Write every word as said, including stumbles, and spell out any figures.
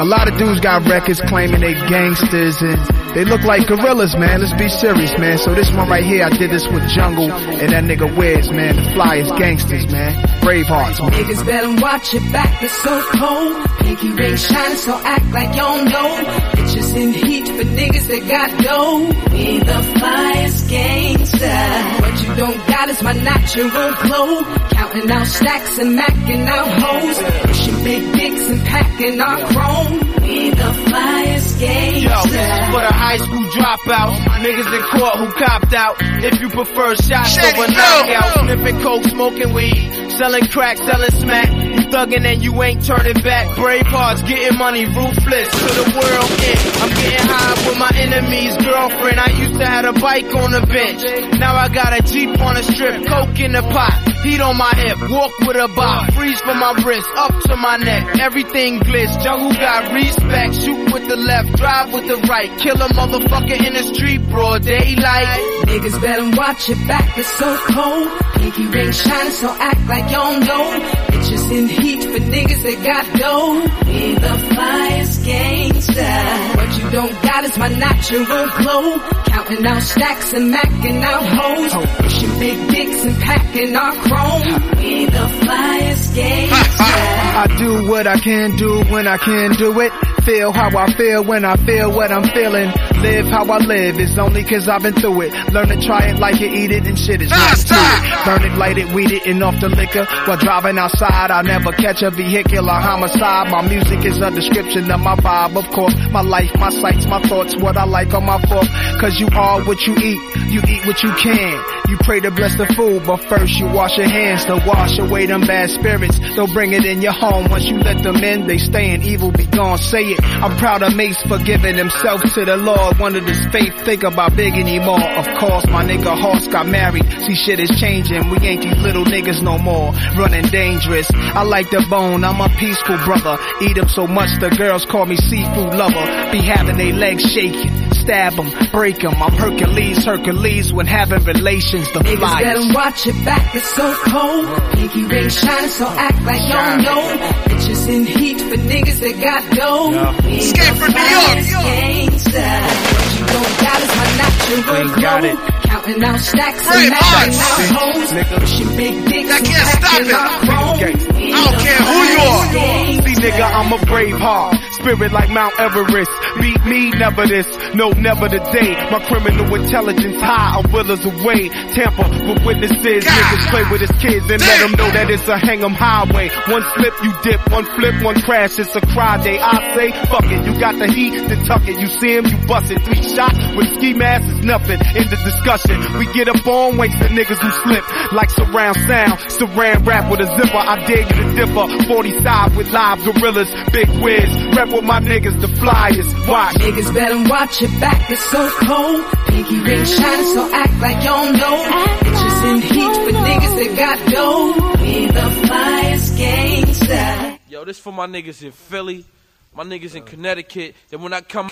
lot of dudes got records claiming they gangsters and they look like gorillas, man. Let's be serious, man. So this one right here, I did this with Jungle and that nigga Wiz, man. The flyest gangsters, man. Bravehearts, man. Niggas better watch your back, it's so cold. Pinky ring shining, so act like you don't know. Bitches in heat for niggas that got dough. We the flyest gangster. What you don't got is my natural glow. Counting out stacks and macking out hoes. Pushing big dicks and packing our chrome. We the flyest gangster. Yo, this is for the high school dropouts. Niggas in court who copped out. If you prefer shots Shady over knockouts. Sniffing coke, smoking weed. Selling crack, selling smack. You thuggin' and you ain't turning back. Bravehearts, getting money, ruthless to the world end. I'm getting high with my enemy's girlfriend. I used to have a bike on the bench. Now I got a Jeep on the strip. Coke in the pot. Heat on my hip. Walk with a bop. Freeze from my wrist. Up to my neck. Everything glitz. Jungle got respect. Shoot with the left. Drive with the right. Kill a motherfucker in the street. Broad daylight. Niggas better watch your back, it's so cold. Pinky ring shining, so act like you don't know. Bitches in heat for niggas that got dough. We the flyest gangster. What you don't got is my natural glow. Counting out stacks and macking out hoes. Pushing big dicks and packing our chrome. We the flyest gangster. I do what I can do when I can do it. Feel how I feel when I feel what I'm feeling. Live how I live, it's only cause I've been through it. Learn to try it, like it, eat it, and shit is not to it. Burn it, light it, weed it, and off the liquor. While driving outside, I never catch a vehicular homicide. My music is a description of my vibe, of course. My life, my sights, my thoughts, what I like on my fork. Cause you are what you eat, you eat what you can. You pray to bless the food, but first you wash your hands to wash away them bad spirits. Don't bring it in your home, once you let them in, they stay in evil, be gone, say it. I'm proud of Mace for giving himself to the Lord. Wanted his faith, think about big anymore. Of course, my nigga Horse got married. See, shit is changing. We ain't these little niggas no more. Running dangerous. I like the bone. I'm a peaceful brother. Eat them so much the girls call me seafood lover. Be having they legs shaking. Stab them, break them. I'm Hercules, Hercules when having relations. The niggas flyers. better watch your back, it's so cold. Pinky ring shining, so act like you don't know. Bitches in heat for niggas that got dough. Yeah. Escape from New York. Gangster. What you don't got is my natural glow. Counting out stacks and macking out hoes. Pushing big dicks and packing our chrome. I don't care who you are. See, nigga, I'm a brave heart. Spirit like Mount Everest. Beat me, never this. No, never today. My criminal intelligence high, I'm willers away. Tampa with witnesses. Niggas play with his kids and let them know that it's a hang 'em highway. One slip, you dip. One flip, one crash. It's a cry day. I say, fuck it. You got the heat, then tuck it. You see him, you bust it. Three shots with ski mask is nothing. In the discussion, we get up on waste the niggas who slip. Like surround sound. Saran wrap with a zipper. I dare you to differ. forty side with live gorillas. Big Wiz. Rep with my niggas, the flyers. Watch. Niggas better watch your back, it's so cold. Pinky ring shining, so act like you don't know. Bitches in heat for niggas that got dough. We the flyest gangster. Yo, this for my niggas in Philly, my niggas in Connecticut. Then when I come